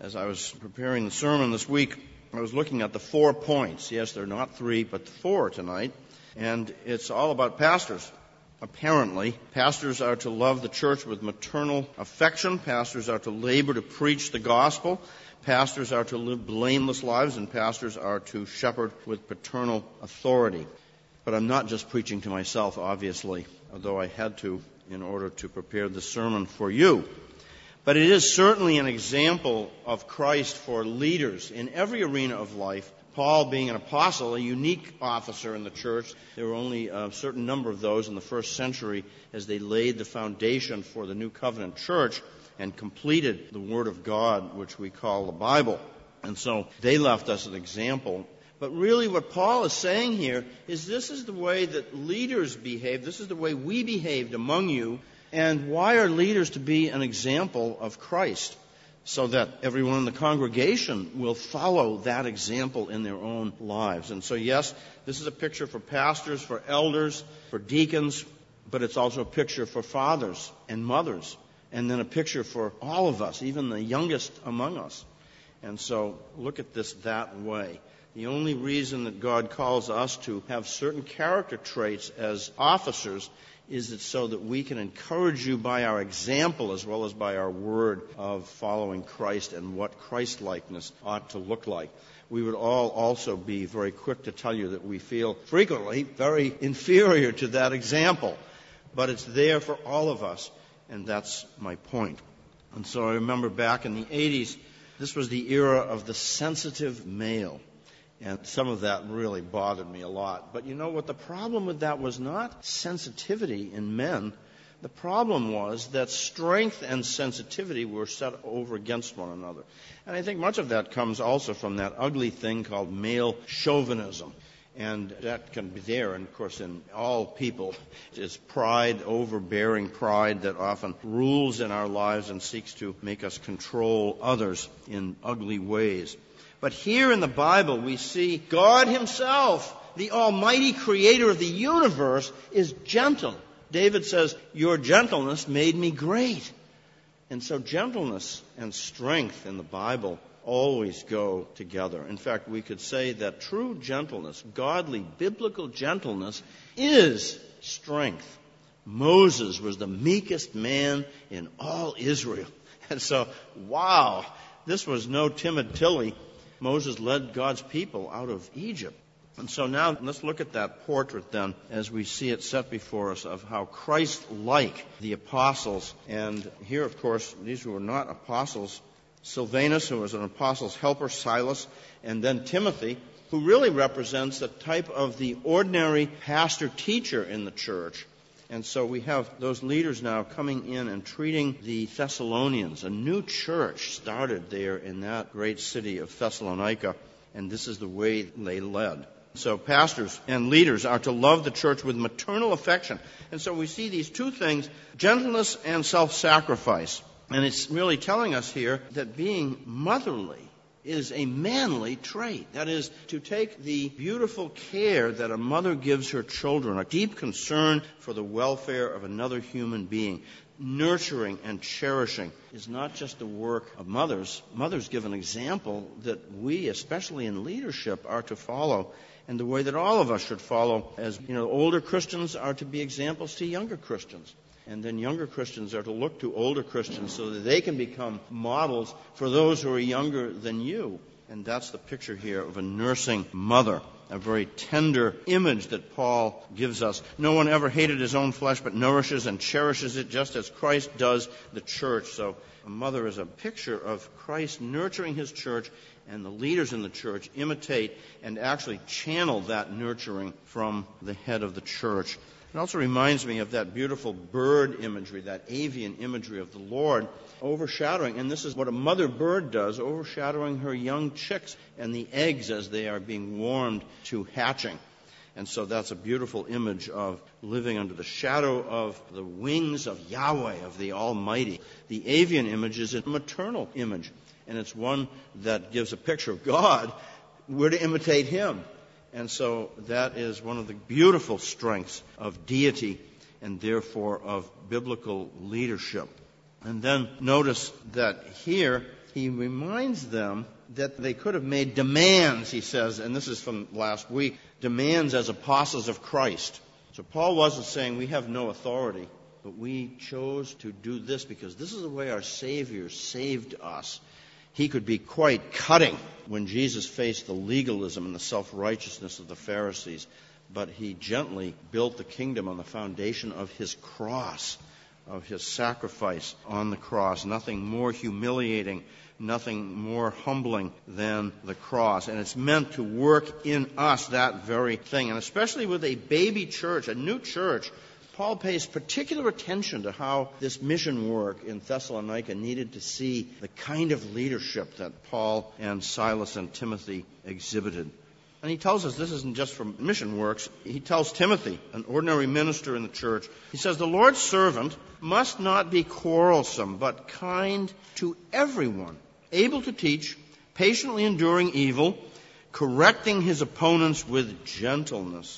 As I was preparing the sermon this week, I was looking at the 4 points. Yes, they're not 3, but 4 tonight. And it's all about pastors. Apparently, pastors are to love the church with maternal affection. Pastors are to labor to preach the gospel. Pastors are to live blameless lives, and pastors are to shepherd with paternal authority. But I'm not just preaching to myself, obviously, although I had to in order to prepare the sermon for you. But it is certainly an example of Christ for leaders in every arena of life. Paul, being an apostle, a unique officer in the church, there were only a certain number of those in the first century as they laid the foundation for the New Covenant church and completed the Word of God, which we call the Bible. And so they left us an example. But really what Paul is saying here is this is the way that leaders behave. This is the way we behaved among you. And why are leaders to be an example of Christ? So that everyone in the congregation will follow that example in their own lives. And so, yes, this is a picture for pastors, for elders, for deacons, but it's also a picture for fathers and mothers, and then a picture for all of us, even the youngest among us. And so, look at this that way. The only reason that God calls us to have certain character traits as officers is it so that we can encourage you by our example as well as by our word of following Christ and what Christ-likeness ought to look like. We would all also be very quick to tell you that we feel frequently very inferior to that example. But it's there for all of us, and that's my point. And so I remember back in the 80s, this was the era of the sensitive male. And some of that really bothered me a lot. But you know what? The problem with that was not sensitivity in men. The problem was that strength and sensitivity were set over against one another. And I think much of that comes also from that ugly thing called male chauvinism. And that can be there, and of course, in all people. It's pride, overbearing pride that often rules in our lives and seeks to make us control others in ugly ways. But here in the Bible, we see God himself, the almighty creator of the universe, is gentle. David says, "Your gentleness made me great." And so gentleness and strength in the Bible always go together. In fact, we could say that true gentleness, godly, biblical gentleness, is strength. Moses was the meekest man in all Israel. And so, wow, this was no timid Tilly. Moses led God's people out of Egypt. And so now let's look at that portrait then as we see it set before us of how Christ-like the apostles. And here, of course, these were not apostles. Silvanus, who was an apostle's helper, Silas, and then Timothy, who really represents the type of the ordinary pastor-teacher in the church. And so we have those leaders now coming in and treating the Thessalonians. A new church started there in that great city of Thessalonica, and this is the way they led. So pastors and leaders are to love the church with maternal affection. And so we see these two things, gentleness and self-sacrifice. And it's really telling us here that being motherly is a manly trait. That is, to take the beautiful care that a mother gives her children, a deep concern for the welfare of another human being. Nurturing and cherishing is not just the work of mothers. Mothers give an example that we, especially in leadership, are to follow, and the way that all of us should follow. As you know, older Christians are to be examples to younger Christians. And then younger Christians are to look to older Christians so that they can become models for those who are younger than you. And that's the picture here of a nursing mother, a very tender image that Paul gives us. No one ever hated his own flesh, but nourishes and cherishes it just as Christ does the church. So a mother is a picture of Christ nurturing his church, and the leaders in the church imitate and actually channel that nurturing from the head of the church. It also reminds me of that beautiful bird imagery, that avian imagery of the Lord overshadowing, and this is what a mother bird does, overshadowing her young chicks and the eggs as they are being warmed to hatching. And so that's a beautiful image of living under the shadow of the wings of Yahweh, of the Almighty. The avian image is a maternal image, and it's one that gives a picture of God. We're to imitate him. And so that is one of the beautiful strengths of deity and therefore of biblical leadership. And then notice that here he reminds them that they could have made demands, he says, and this is from last week, demands as apostles of Christ. So Paul wasn't saying we have no authority, but we chose to do this because this is the way our Savior saved us. He could be quite cutting when Jesus faced the legalism and the self-righteousness of the Pharisees, but he gently built the kingdom on the foundation of his cross, of his sacrifice on the cross. Nothing more humiliating, nothing more humbling than the cross. And it's meant to work in us that very thing. And especially with a baby church, a new church, Paul pays particular attention to how this mission work in Thessalonica needed to see the kind of leadership that Paul and Silas and Timothy exhibited. And he tells us this isn't just from mission works. He tells Timothy, an ordinary minister in the church, he says, the Lord's servant must not be quarrelsome, but kind to everyone, able to teach, patiently enduring evil, correcting his opponents with gentleness.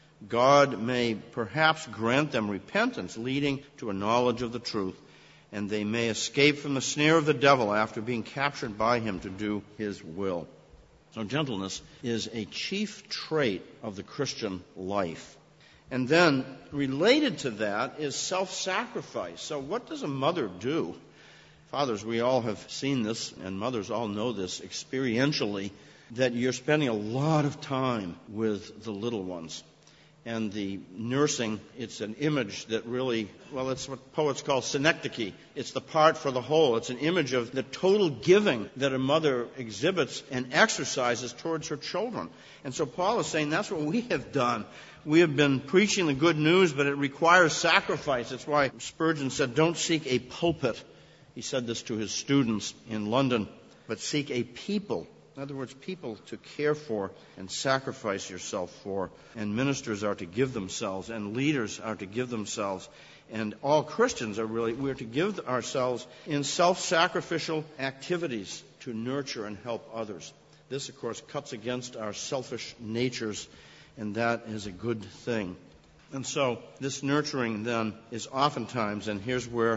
God may perhaps grant them repentance, leading to a knowledge of the truth, and they may escape from the snare of the devil after being captured by him to do his will. So gentleness is a chief trait of the Christian life. And then related to that is self-sacrifice. So what does a mother do? Fathers, we all have seen this, and mothers all know this experientially, that you're spending a lot of time with the little ones. And the nursing, it's an image that really, well, it's what poets call synecdoche. It's the part for the whole. It's an image of the total giving that a mother exhibits and exercises towards her children. And so Paul is saying that's what we have done. We have been preaching the good news, but it requires sacrifice. That's why Spurgeon said, don't seek a pulpit. He said this to his students in London, but seek a people. In other words, people to care for and sacrifice yourself for. And ministers are to give themselves, and leaders are to give themselves. And all Christians are really, we're to give ourselves in self-sacrificial activities to nurture and help others. This, of course, cuts against our selfish natures, and that is a good thing. And so this nurturing then is oftentimes, and here's where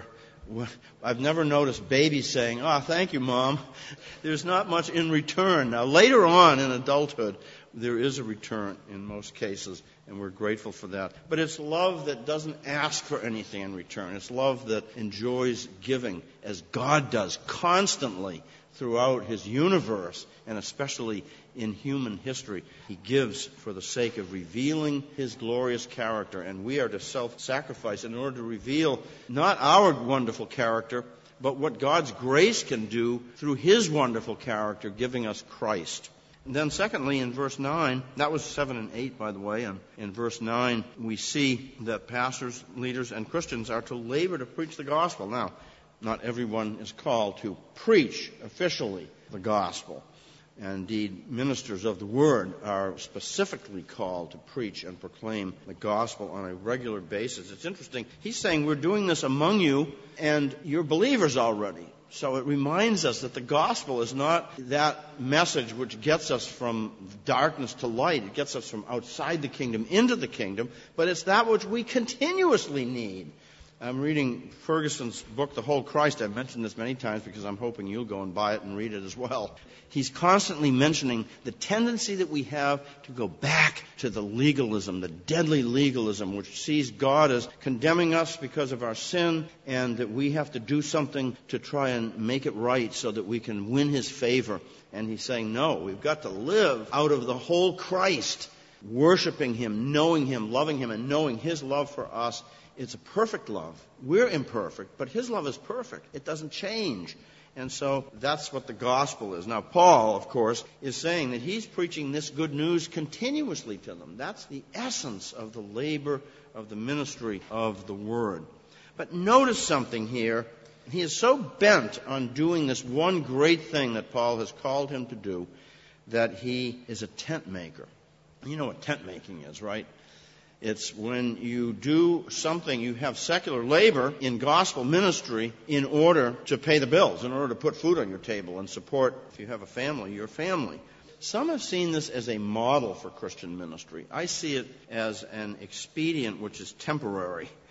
I've never noticed babies saying, thank you, Mom. There's not much in return. Now, later on in adulthood, there is a return in most cases, and we're grateful for that. But it's love that doesn't ask for anything in return. It's love that enjoys giving, as God does constantly throughout his universe, and especially in human history. He gives for the sake of revealing his glorious character, and we are to self-sacrifice in order to reveal not our wonderful character, but what God's grace can do through his wonderful character, giving us Christ. And then secondly, in verse 9, that was 7 and 8, by the way, and in verse 9 we see that pastors, leaders, and Christians are to labor to preach the gospel. Now, not everyone is called to preach officially the gospel. And indeed, ministers of the Word are specifically called to preach and proclaim the gospel on a regular basis. It's interesting. He's saying we're doing this among you, and you're believers already. So it reminds us that the gospel is not that message which gets us from darkness to light. It gets us from outside the kingdom into the kingdom, but it's that which we continuously need. I'm reading Ferguson's book, The Whole Christ. I've mentioned this many times because I'm hoping you'll go and buy it and read it as well. He's constantly mentioning the tendency that we have to go back to the legalism, the deadly legalism, which sees God as condemning us because of our sin, and that we have to do something to try and make it right so that we can win his favor. And he's saying, no, we've got to live out of the whole Christ, worshiping him, knowing him, loving him, and knowing his love for us. It's a perfect love. We're imperfect, but his love is perfect. It doesn't change. And so that's what the gospel is. Now, Paul, of course, is saying that he's preaching this good news continuously to them. That's the essence of the labor of the ministry of the word. But notice something here. He is so bent on doing this one great thing that Paul has called him to do that he is a tent maker. You know what tent making is, right? It's when you do something, you have secular labor in gospel ministry in order to pay the bills, in order to put food on your table and support, if you have a family, your family. Some have seen this as a model for Christian ministry. I see it as an expedient which is temporary.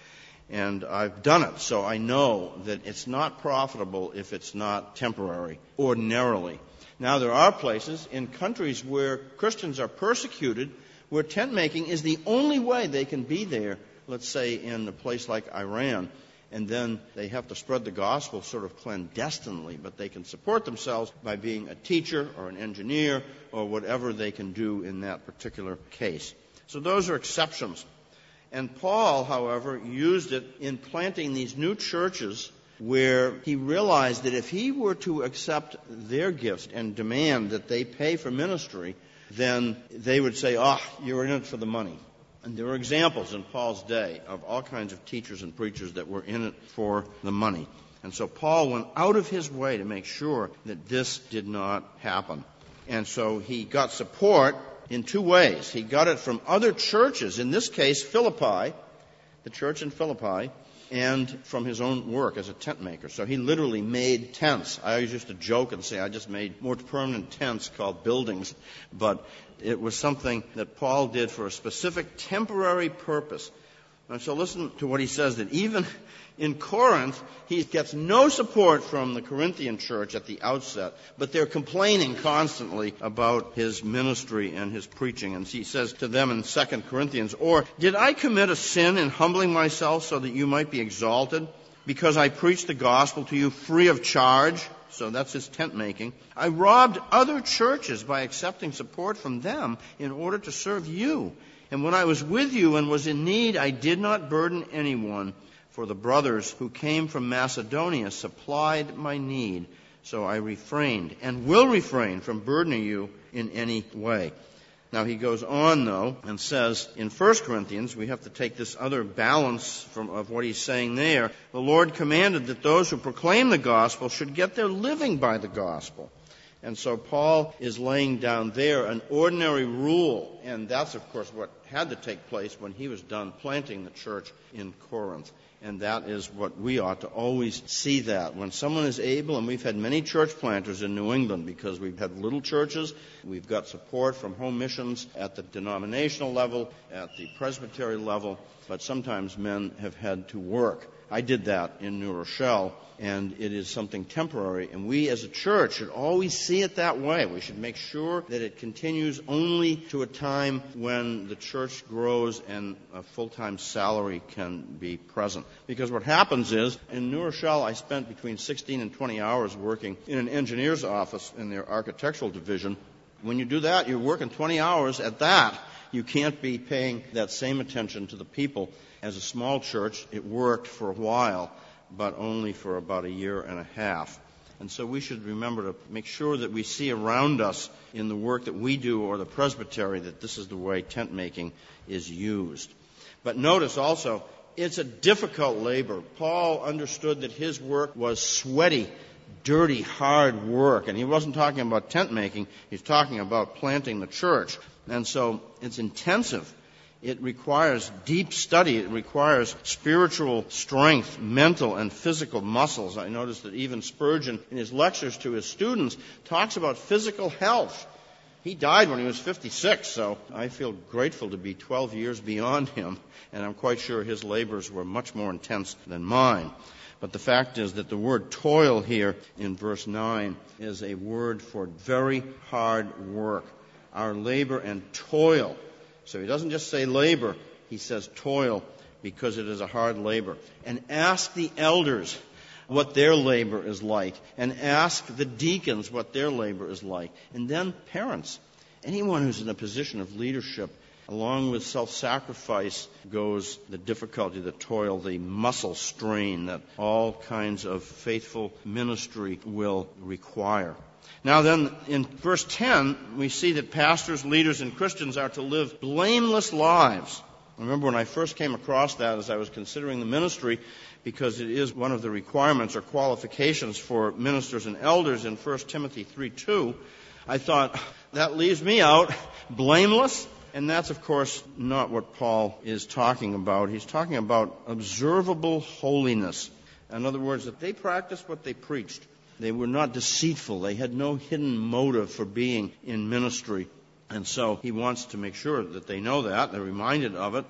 And I've done it, so I know that it's not profitable if it's not temporary, ordinarily. Now, there are places in countries where Christians are persecuted where tent making is the only way they can be there, let's say in a place like Iran, and then they have to spread the gospel sort of clandestinely, but they can support themselves by being a teacher or an engineer or whatever they can do in that particular case. So those are exceptions. And Paul, however, used it in planting these new churches where he realized that if he were to accept their gifts and demand that they pay for ministry, then they would say, you're in it for the money. And there were examples in Paul's day of all kinds of teachers and preachers that were in it for the money. And so Paul went out of his way to make sure that this did not happen. And so he got support in two ways. He got it from other churches, in this case Philippi, the church in Philippi, and from his own work as a tent maker. So he literally made tents. I always used to joke and say I just made more permanent tents called buildings, but it was something that Paul did for a specific temporary purpose. And so listen to what he says, that even in Corinth, he gets no support from the Corinthian church at the outset, but they're complaining constantly about his ministry and his preaching. And he says to them in 2 Corinthians, "Or did I commit a sin in humbling myself so that you might be exalted? Because I preached the gospel to you free of charge." So that's his tent making. "I robbed other churches by accepting support from them in order to serve you. And when I was with you and was in need, I did not burden anyone. For the brothers who came from Macedonia supplied my need. So I refrained and will refrain from burdening you in any way." Now he goes on, though, and says in 1 Corinthians, we have to take this other balance of what he's saying there. "The Lord commanded that those who proclaim the gospel should get their living by the gospel." And so Paul is laying down there an ordinary rule, and that's, of course, what had to take place when he was done planting the church in Corinth. And that is what we ought to always see, that when someone is able, and we've had many church planters in New England because we've had little churches, we've got support from home missions at the denominational level, at the presbytery level, but sometimes men have had to work. I did that in New Rochelle, and it is something temporary, and we as a church should always see it that way. We should make sure that it continues only to a time when the church grows and a full-time salary can be present. Because what happens is, in New Rochelle, I spent between 16 and 20 hours working in an engineer's office in their architectural division. When you do that, you're working 20 hours at that. You can't be paying that same attention to the people. As a small church, it worked for a while, but only for about a year and a half. And so we should remember to make sure that we see around us in the work that we do or the presbytery that this is the way tent making is used. But notice also, it's a difficult labor. Paul understood that his work was sweaty, dirty, hard work. And he wasn't talking about tent making. He's talking about planting the church. And so it's intensive. It requires deep study. It requires spiritual strength, mental and physical muscles. I noticed that even Spurgeon, in his lectures to his students, talks about physical health. He died when he was 56, so I feel grateful to be 12 years beyond him, and I'm quite sure his labors were much more intense than mine. But the fact is that the word toil here in verse 9 is a word for very hard work. Our labor and toil. So he doesn't just say labor, he says toil, because it is a hard labor. And ask the elders what their labor is like, and ask the deacons what their labor is like. And then parents, anyone who's in a position of leadership, along with self-sacrifice goes the difficulty, the toil, the muscle strain that all kinds of faithful ministry will require. Now then, in verse 10, we see that pastors, leaders, and Christians are to live blameless lives. I remember when I first came across that as I was considering the ministry, because it is one of the requirements or qualifications for ministers and elders in 1 Timothy 3:2, I thought, that leaves me out, blameless. And that's, of course, not what Paul is talking about. He's talking about observable holiness. In other words, that they practiced what they preached. They were not deceitful. They had no hidden motive for being in ministry. And so he wants to make sure that they know that. They're reminded of it.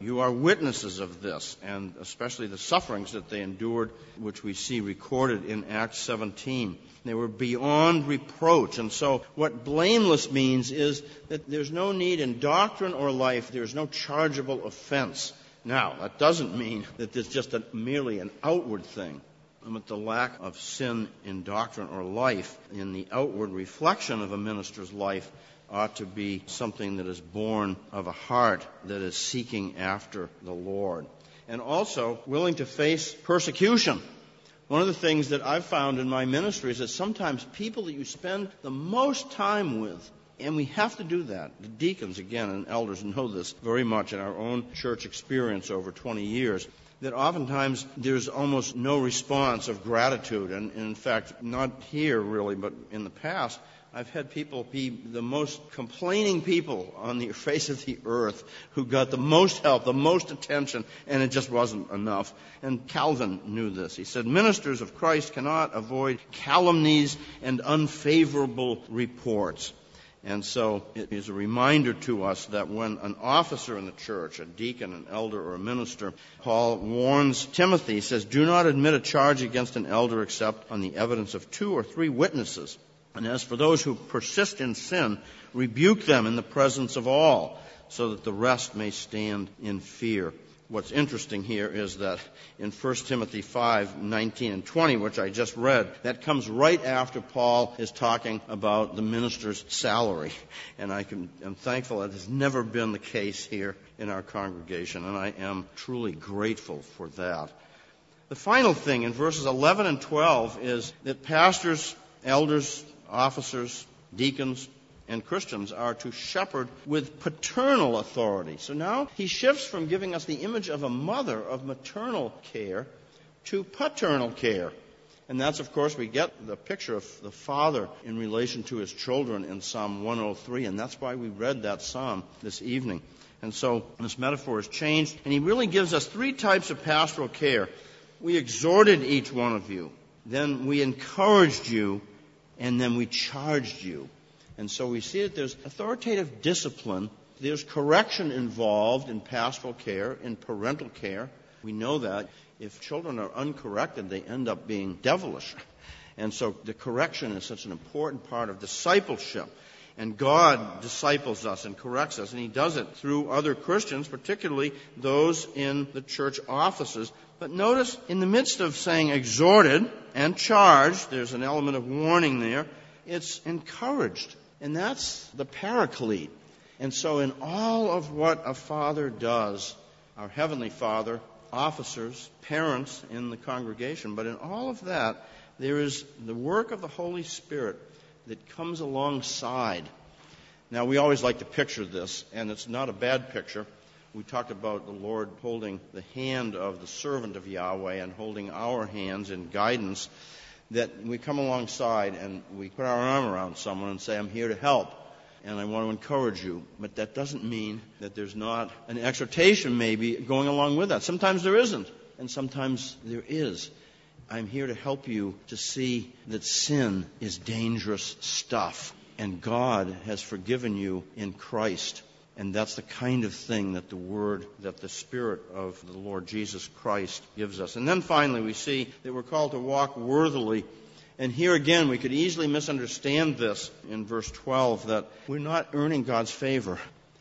You are witnesses of this, and especially the sufferings that they endured, which we see recorded in Acts 17. They were beyond reproach. And so what blameless means is that there's no need in doctrine or life, there's no chargeable offense. Now, that doesn't mean that it's just merely an outward thing. But the lack of sin in doctrine or life, in the outward reflection of a minister's life, ought to be something that is born of a heart that is seeking after the Lord. And also willing to face persecution. One of the things that I've found in my ministry is that sometimes people that you spend the most time with, and we have to do that. The deacons, again, and elders know this very much in our own church experience over 20 years, that oftentimes there's almost no response of gratitude. And in fact, not here really, but in the past, I've had people be the most complaining people on the face of the earth who got the most help, the most attention, and it just wasn't enough. And Calvin knew this. He said, ministers of Christ cannot avoid calumnies and unfavorable reports. And so it is a reminder to us that when an officer in the church, a deacon, an elder, or a minister, Paul warns Timothy, he says, do not admit a charge against an elder except on the evidence of 2 or 3 witnesses. And as for those who persist in sin, rebuke them in the presence of all, so that the rest may stand in fear. What's interesting here is that in 1 Timothy 5:19 and 20, which I just read, that comes right after Paul is talking about the minister's salary. And I'm thankful that has never been the case here in our congregation, and I am truly grateful for that. The final thing in verses 11 and 12 is that pastors, elders, officers, deacons, and Christians are to shepherd with paternal authority. So now he shifts from giving us the image of a mother of maternal care to paternal care. And that's, of course, we get the picture of the father in relation to his children in Psalm 103, and that's why we read that psalm this evening. And so this metaphor is changed, and he really gives us 3 types of pastoral care. We exhorted each one of you, then we encouraged you, and then we charged you. And so we see that there's authoritative discipline. There's correction involved in pastoral care, in parental care. We know that. If children are uncorrected, they end up being devilish. And so the correction is such an important part of discipleship. And God disciples us and corrects us, and He does it through other Christians, particularly those in the church offices. But notice, in the midst of saying exhorted and charged, there's an element of warning there, it's encouraged. And that's the paraclete. And so in all of what a father does, our Heavenly Father, officers, parents in the congregation, but in all of that, there is the work of the Holy Spirit that comes alongside. Now, we always like to picture this, and it's not a bad picture. We talked about the Lord holding the hand of the servant of Yahweh and holding our hands in guidance, that we come alongside and we put our arm around someone and say, I'm here to help, and I want to encourage you. But that doesn't mean that there's not an exhortation maybe going along with that. Sometimes there isn't, and sometimes there is. I'm here to help you to see that sin is dangerous stuff, and God has forgiven you in Christ. And that's the kind of thing that the Word, that the Spirit of the Lord Jesus Christ gives us. And then finally we see that we're called to walk worthily. And here again we could easily misunderstand this in verse 12, that we're not earning God's favor.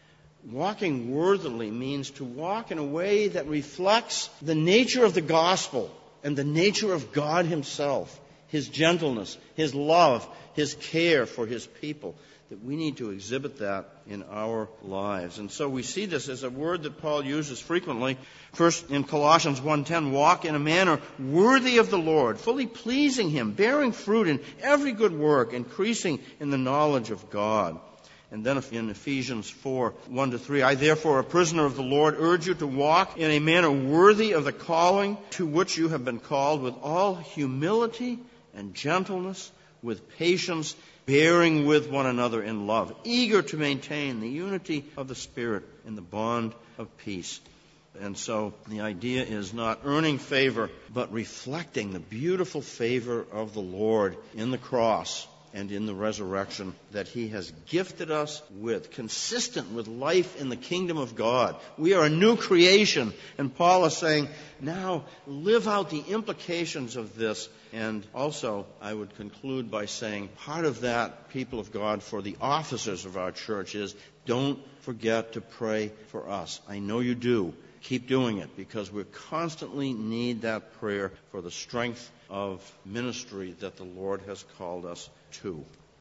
Walking worthily means to walk in a way that reflects the nature of the gospel and the nature of God Himself, His gentleness, His love, His care for His people. That we need to exhibit that in our lives. And so we see this as a word that Paul uses frequently. First, in Colossians 1:10, walk in a manner worthy of the Lord, fully pleasing Him, bearing fruit in every good work, increasing in the knowledge of God. And then in Ephesians 4:1-3, I therefore, a prisoner of the Lord, urge you to walk in a manner worthy of the calling to which you have been called, with all humility and gentleness, with patience, bearing with one another in love, eager to maintain the unity of the Spirit in the bond of peace. And so the idea is not earning favor, but reflecting the beautiful favor of the Lord in the cross. and in the resurrection that he has gifted us with, consistent with life in the kingdom of God. We are a new creation, and Paul is saying, now live out the implications of this. And also, I would conclude by saying, part of that, people of God, for the officers of our church is, don't forget to pray for us. I know you do. Keep doing it, because we constantly need that prayer for the strength of ministry that the Lord has called us to.